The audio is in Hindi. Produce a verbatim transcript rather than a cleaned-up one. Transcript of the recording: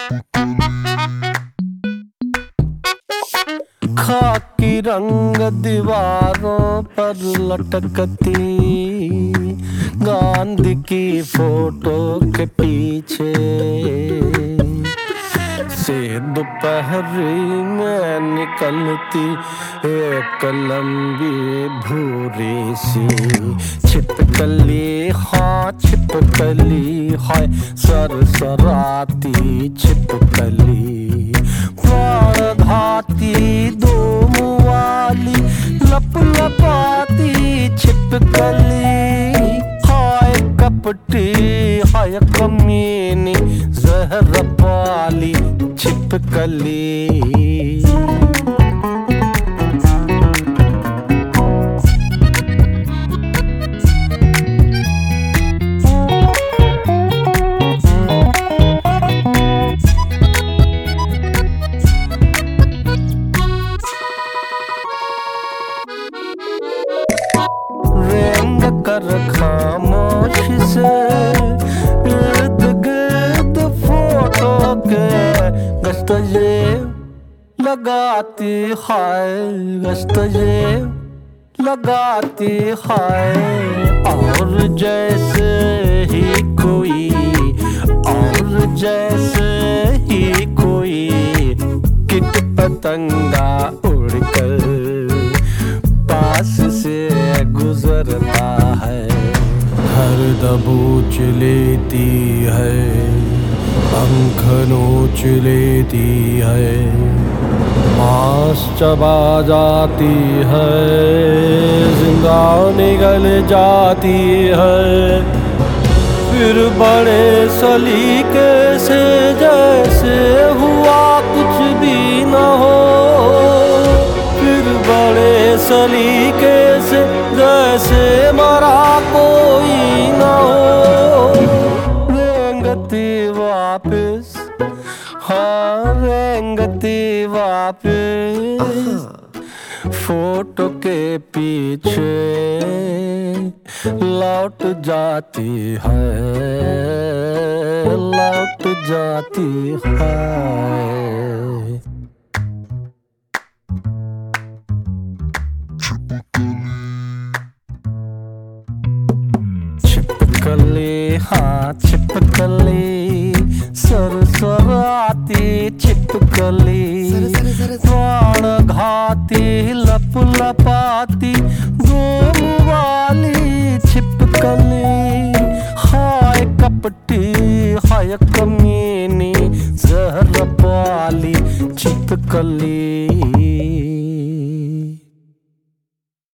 खाकी रंग दीवारों पर लटकती गांधी की फोटो के पीछे से दोपहरी में निकलती एक लंबी भूरी सी छिपकली, हाँ छिपकली है सरसराती छिपकली, प्राण घाती दोम वाली लप लपाती छिपकली, हाय कपटी हाय कमीनी जहर पाली छिपकली। रेंग कर खामोश से इर्द गिर्द फोटो के गश्तजे लगाती हाय, गश्तजे लगाती हाय, और जैसे ही कोई और जैसे ही कोई किट पतंगा उड़कर पास से गुजरता है, हर दबोच लेती है, पंख नोच लेती है, मांस चबा जाती है, जिंदा निगल जाती है, फिर बड़े सलीके से जैसे हुआ कुछ भी न हो, फिर बड़े सलीके से जैसे मरा कोई न हो, रेंगती वापस, हाँ रेंगती वापस फोटो के पीछे लौट जाती है, लौट जाती है। छिपकली, हाँ छिपकली सरसराती छिपकली, प्राण घाती लप लपाती गोम वाली छिपकली, हाय कपटी हाय कमीनी जहर पाली छिपकली।